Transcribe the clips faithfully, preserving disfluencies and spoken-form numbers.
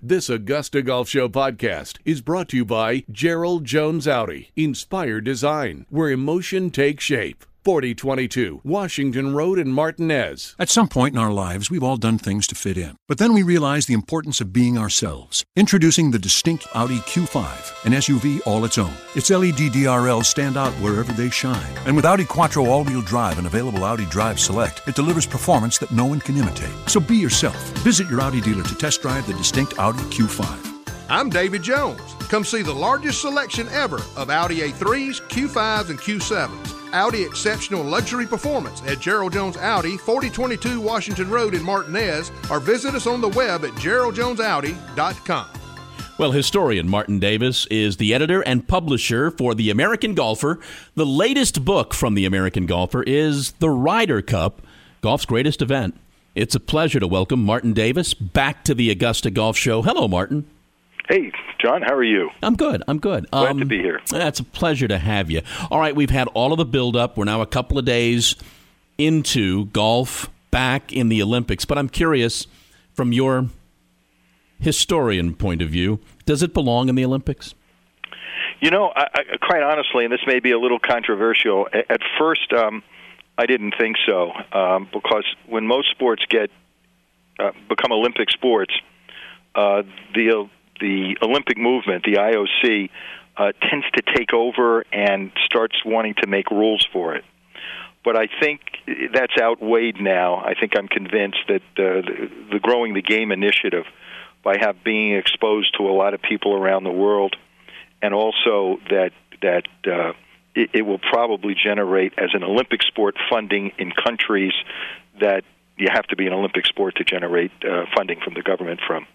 This Augusta Golf Show podcast is brought to you by Gerald Jones Audi. Inspired design, where emotion takes shape. forty twenty-two Washington Road in Martinez. At some point in our lives, we've all done things to fit in. But then we realize the importance of being ourselves. Introducing the distinct Audi Q five, an S U V all its own. Its L E D D R Ls stand out wherever they shine. And with Audi Quattro all-wheel drive and available Audi Drive Select, it delivers performance that no one can imitate. So be yourself. Visit your Audi dealer to test drive the distinct Audi Q five. I'm David Jones. Come see the largest selection ever of Audi A threes, Q fives, and Q sevens. Audi Exceptional Luxury Performance at Gerald Jones Audi, forty twenty-two Washington Road in Martinez, or visit us on the web at gerald jones audi dot com. Well, historian Martin Davis is the editor and publisher for The American Golfer. The latest book from The American Golfer is The Ryder Cup, golf's greatest event. It's a pleasure to welcome Martin Davis back to the Augusta Golf Show. Hello, Martin. Hey, John, how are you? I'm good. I'm good. Glad um, to be here. It's a pleasure to have you. All right, we've had all of the build-up. We're now a couple of days into golf back in the Olympics. But I'm curious, from your historian point of view, does it belong in the Olympics? You know, I, I, quite honestly, and this may be a little controversial, at first um, I didn't think so, um, because when most sports get uh, become Olympic sports, uh, the the Olympic movement, the I O C, uh, tends to take over and starts wanting to make rules for it. But I think that's outweighed now. I think I'm convinced that uh, the, the Growing the Game initiative, by have being exposed to a lot of people around the world, and also that that uh, it, it will probably generate, as an Olympic sport, funding in countries that you have to be an Olympic sport to generate uh, funding from the government from.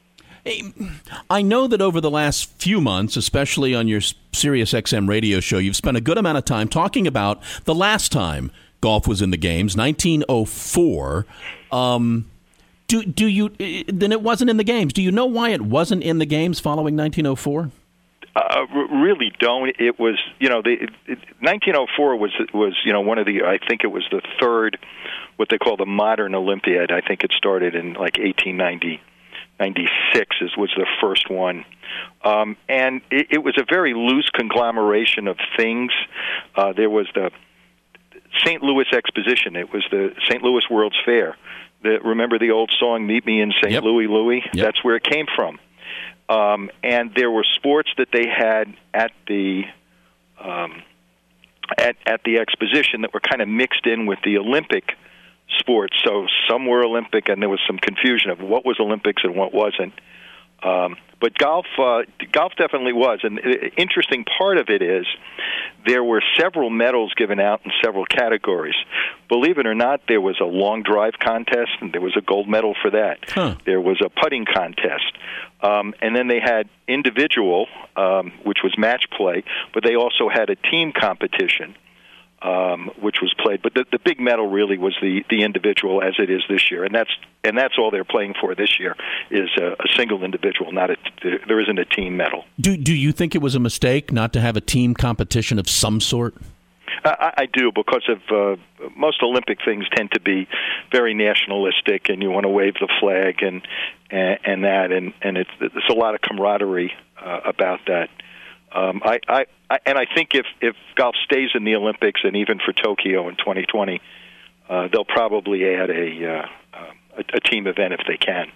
I know that over the last few months, especially on your Sirius X M radio show, you've spent a good amount of time talking about the last time golf was in the games, nineteen oh four. Um, do do you then it wasn't in the games? Do you know why it wasn't in the games following nineteen oh four? Uh, really don't. It was, you know, the it, nineteen oh four was was you know one of the. I think it was the third, what they call the modern Olympiad. I think it started in like eighteen ninety. ninety-six is, was the first one. Um, and it, it was a very loose conglomeration of things. Uh, there was the Saint Louis Exposition. It was the Saint Louis World's Fair. The, remember the old song, Meet Me in Saint Yep. Louis, Louis? Yep. That's where it came from. Um, and there were sports that they had at the um, at, at the exposition that were kind of mixed in with the Olympic sports. So some were Olympic, and there was some confusion of what was Olympics and what wasn't. Um, but golf, uh, golf definitely was. And the interesting part of it is there were several medals given out in several categories. Believe it or not, there was a long drive contest, and there was a gold medal for that. Huh. There was a putting contest. Um, and then they had individual, um, which was match play, but they also had a team competition. Um, which was played, but the, the big medal really was the, the individual, as it is this year, and that's and that's all they're playing for this year is a, a single individual. Not a there isn't a team medal. Do do you think it was a mistake not to have a team competition of some sort? I, I do, because of uh, most Olympic things tend to be very nationalistic, and you want to wave the flag and and, and that, and and it's there's a lot of camaraderie uh, about that. Um, I, I, I, and I think if, if golf stays in the Olympics, and even for Tokyo in twenty twenty, uh, they'll probably add a, uh, a a team event if they can.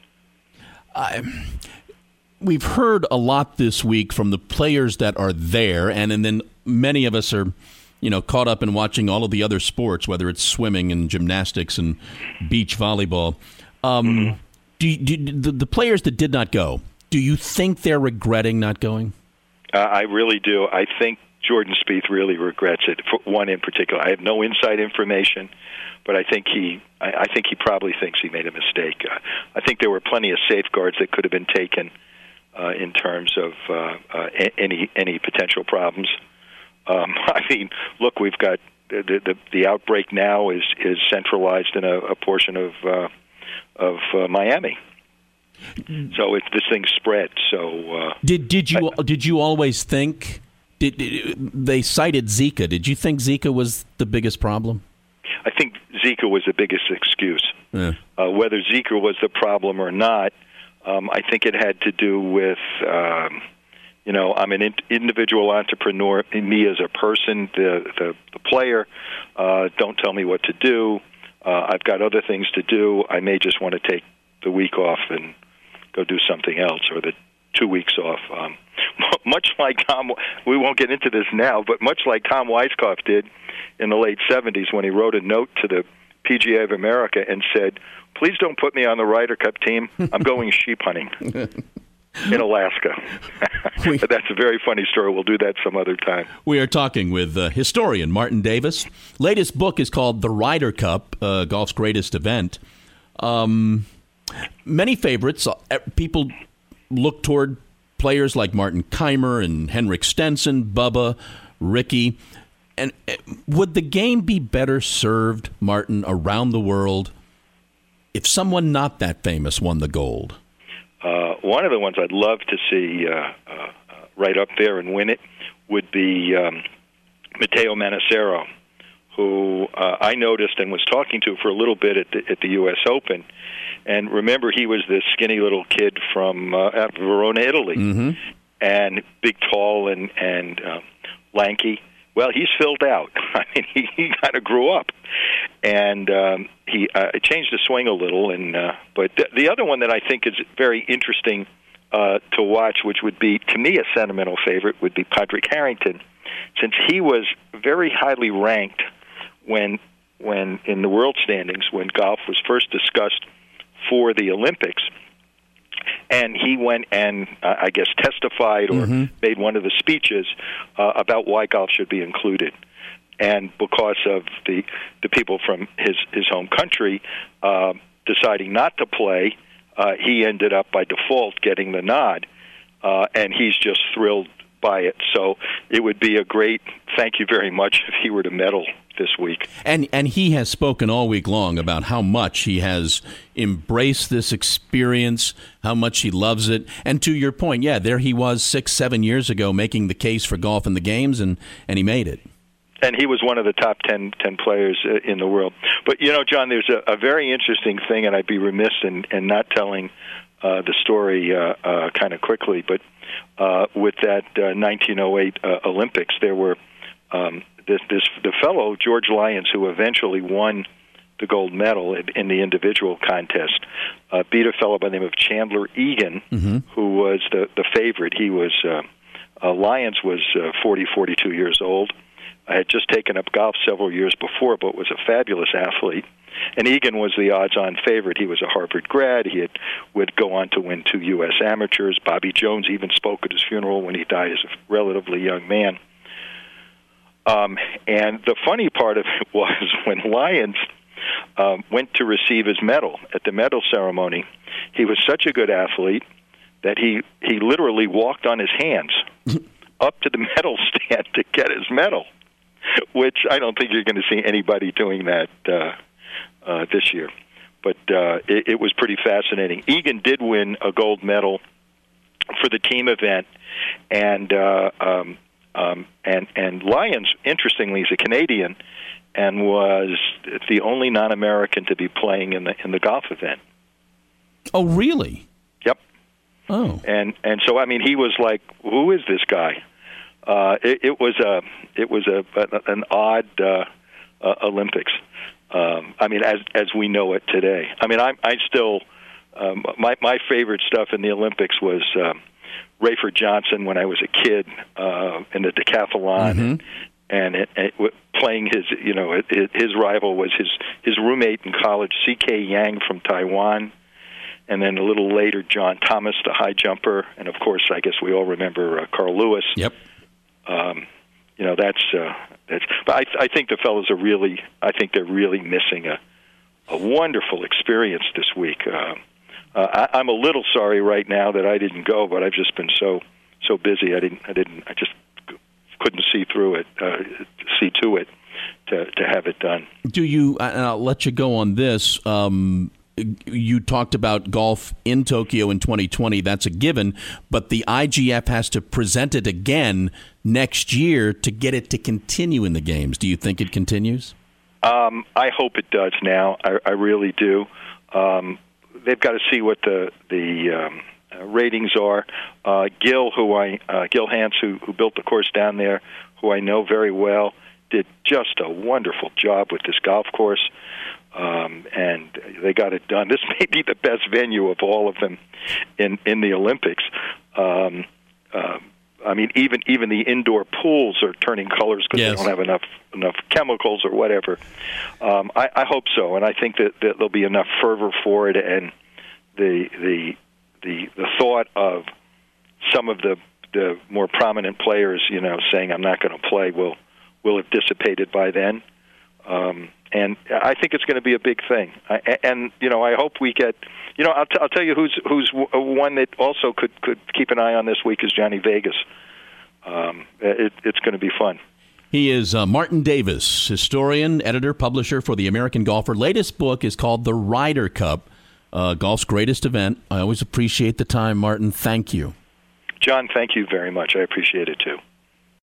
Uh, we've heard a lot this week from the players that are there, and, and then many of us are, you know, caught up in watching all of the other sports, whether it's swimming and gymnastics and beach volleyball. Um, mm-hmm. do, do the, the players that did not go, do you think they're regretting not going? Uh, I really do. I think Jordan Spieth really regrets it. For one in particular, I have no inside information, but I think he, I, I think he probably thinks he made a mistake. Uh, I think there were plenty of safeguards that could have been taken uh, in terms of uh, uh, any any potential problems. Um, I mean, look, we've got the the, the outbreak now is is centralized in a, a portion of uh, of uh, Miami. So if this thing spread, so uh, did did you I, did you always think? Did, did they cited Zika? Did you think Zika was the biggest problem? I think Zika was the biggest excuse. Yeah. Uh, whether Zika was the problem or not, Um, I think it had to do with, um, you know, I'm an in- individual entrepreneur. Me as a person, the the, the player, uh, don't tell me what to do. Uh, I've got other things to do. I may just want to take the week off and go do something else, or the two weeks off. Um, much like Tom, we won't get into this now, but much like Tom Weiskopf did in the late seventies when he wrote a note to the P G A of America and said, "Please don't put me on the Ryder Cup team. I'm going sheep hunting in Alaska." we, That's a very funny story. We'll do that some other time. We are talking with uh, historian Martin Davis. Latest book is called The Ryder Cup, uh, golf's greatest event. Um, many favorites. Uh, people look toward players like Martin Keimer and Henrik Stenson, Bubba, Ricky. And uh, would the game be better served, Martin, around the world if someone not that famous won the gold? Uh, one of the ones I'd love to see uh, uh, right up there and win it would be um, Matteo Manassero, who uh, I noticed and was talking to for a little bit at the, at the U S Open. And remember, he was this skinny little kid from uh, Verona, Italy, mm-hmm. and big, tall, and, and uh, lanky. Well, he's filled out. I mean, he, he kind of grew up, and um, he uh, changed his swing a little. And uh, but th- the other one that I think is very interesting uh, to watch, which would be to me a sentimental favorite, would be Padraig Harrington, since he was very highly ranked when when in the world standings when golf was first discussed for the Olympics. And he went and, uh, I guess, testified or mm-hmm. made one of the speeches uh, about why golf should be included. And because of the the people from his, his home country uh, deciding not to play, uh, he ended up, by default, getting the nod. Uh, and he's just thrilled by it. So it would be a great thank you very much if he were to medal this week. And and he has spoken all week long about how much he has embraced this experience, how much he loves it. And to your point, yeah, there he was six, seven years ago making the case for golf in the games, and, and he made it. And he was one of the top ten, ten players in the world. But, you know, John, there's a, a very interesting thing, and I'd be remiss in, in not telling uh, the story uh, uh, kind of quickly. But uh, with that uh, nineteen oh eight uh, Olympics, there were um, this, this the fellow, George Lyons, who eventually won the gold medal in, in the individual contest, uh, beat a fellow by the name of Chandler Egan, mm-hmm. who was the, the favorite. He was uh, uh, Lyons was uh, forty, forty-two years old. I had just taken up golf several years before, but was a fabulous athlete. And Egan was the odds-on favorite. He was a Harvard grad. He had, would go on to win two U S amateurs. Bobby Jones even spoke at his funeral when he died as a relatively young man. Um, and the funny part of it was when Lyons um, went to receive his medal at the medal ceremony, he was such a good athlete that he, he literally walked on his hands up to the medal stand to get his medal, which I don't think you're going to see anybody doing that uh, uh, this year. But uh, it, it was pretty fascinating. Egan did win a gold medal for the team event, and uh, um, um, and and Lyons, interestingly, is a Canadian and was the only non-American to be playing in the in the golf event. Oh, really? Yep. Oh. And and so I mean, he was like, "Who is this guy?" Uh, it, it was a it was a an odd uh, uh, Olympics. Um, I mean, as as we know it today. I mean, I I still um, my my favorite stuff in the Olympics was um, Rayford Johnson when I was a kid uh, in the decathlon, mm-hmm. and it, it, playing his you know it, it, his rival was his his roommate in college, C K Yang from Taiwan. And then a little later, John Thomas, the high jumper, and of course, I guess we all remember uh, Carl Lewis. Yep. Um, you know, that's uh, that's. But I, I think the fellows are really. I think they're really missing a a wonderful experience this week. Uh, uh, I, I'm a little sorry right now that I didn't go, but I've just been so so busy. I didn't. I didn't. I just couldn't see through it. Uh, see to it to to have it done. Do you? And I'll let you go on this. Um, You talked about golf in Tokyo in twenty twenty. That's a given. But the I G F has to present it again next year to get it to continue in the games. Do you think it continues? Um, I hope it does now. I, I really do. Um, they've got to see what the the um, uh, ratings are. Uh, Gil, who I uh, Gil Hance, who, who built the course down there, who I know very well, did just a wonderful job with this golf course, um, and they got it done. This may be the best venue of all of them in in the Olympics. Um, uh, I mean, even even the indoor pools are turning colors because yes. they don't have enough enough chemicals or whatever. Um, I, I hope so, and I think that, that there'll be enough fervor for it, and the the the the thought of some of the the more prominent players, you know, saying I'm not going to play will will have dissipated by then. Um, and I think it's going to be a big thing. I, and you know, I hope we get. You know, I'll, t- I'll tell you who's who's one that also could, could keep an eye on this week is Johnny Vegas. Um, it, it's going to be fun. He is uh, Martin Davis, historian, editor, publisher for the American Golfer. Latest book is called The Ryder Cup, uh, golf's greatest event. I always appreciate the time, Martin. Thank you. John, thank you very much. I appreciate it too.